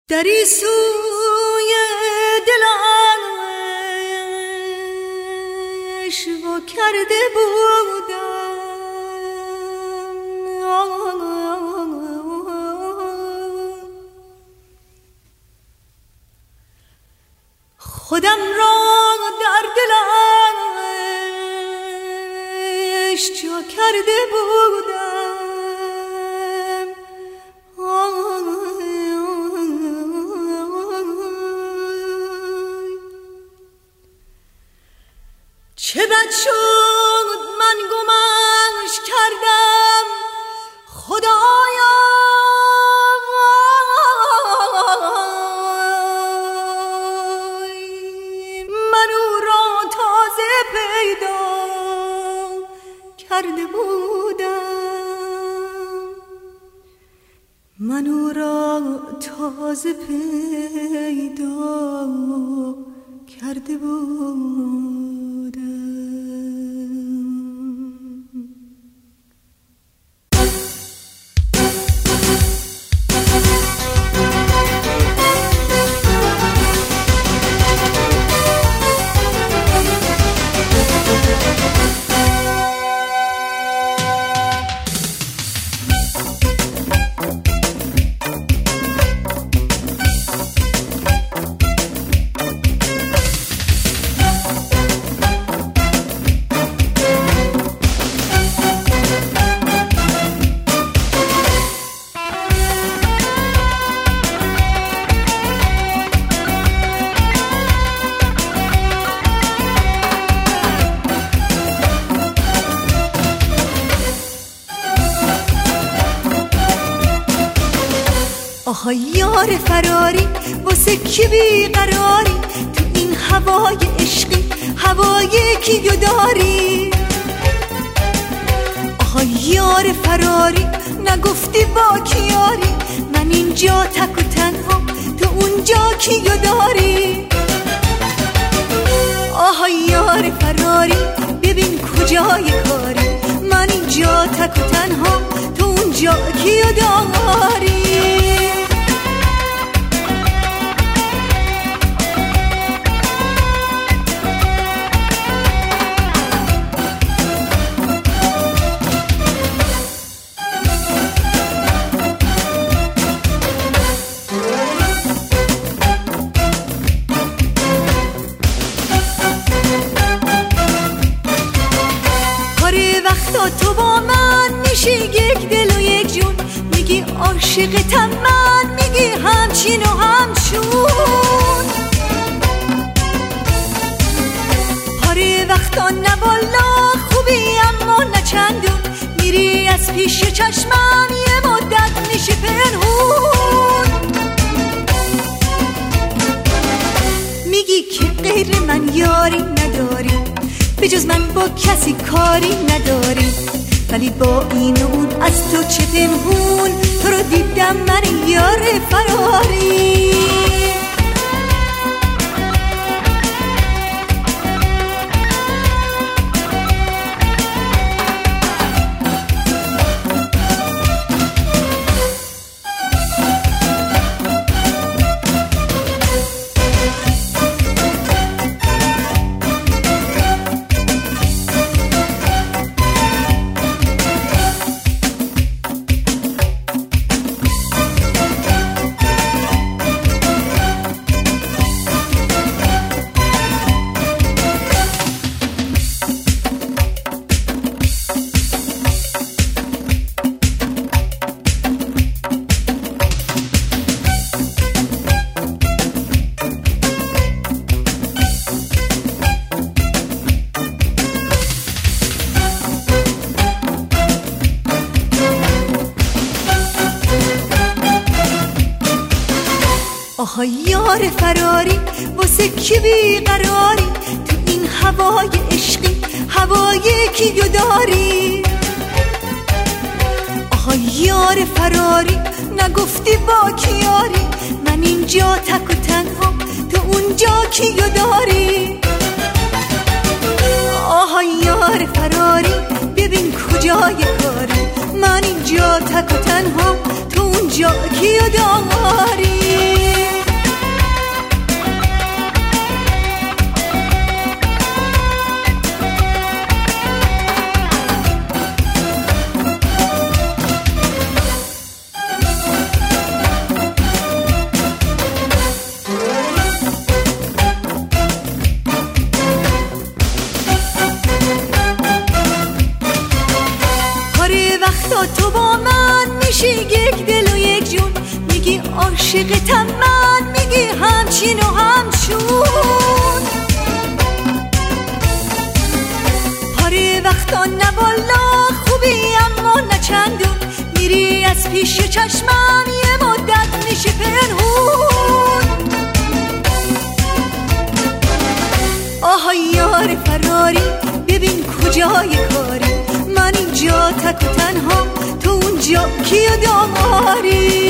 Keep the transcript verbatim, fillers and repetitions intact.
دری سوی دلش وا کرده بودم، خودم را در دلش جا کرده بودم. چه بد شد من گمش کردم خدایا، من او را تازه پیدا کرده بودم، من او را تازه پیدا کرده بودم. آهای یار فراری واسه کی بیقراری، تو این هوای عشقی هوای کیو داری؟ آهای یار فراری نگفتی با کیاری، من اینجا تک و تنها تو اونجا کیو داری؟ آهای یار فراری ببین کجای کاری، من اینجا تک و تنها تو اونجا کیو داری؟ تو با من میشی یک دل و یک جون، میگی عاشقتم من، میگی همچین و همچون. پاره وقتا نه والا خوبی اما نه چندون، میری از پیش چشمم یه مدت میشی پنهون. میگی که غیر من یاری نداری، به جز من با کسی کاری نداری، ولی با این و اون از تو چه پنهون، تو رو دیدم من یار فراری. آهای یار فراری واسه کی بیقراری، تو این هوای عشقی هوای کیو داری؟ آهای یار فراری نگفتی با کیاری، من اینجا تک و تنها تو اونجا کیو داری؟ آهای یار فراری ببین کجای کاری، من اینجا تک و تنها تو اونجا کیو داری؟ عاشقتم من میگی همچین و همچون. پاره وقتا نه والا خوبی اما نه چندون، میری از پیش چشمم یه مدت میشی پنهون. آهای یار فراری ببین کجای کاری، من اینجا تک و تنها تو اونجا کیو داماری.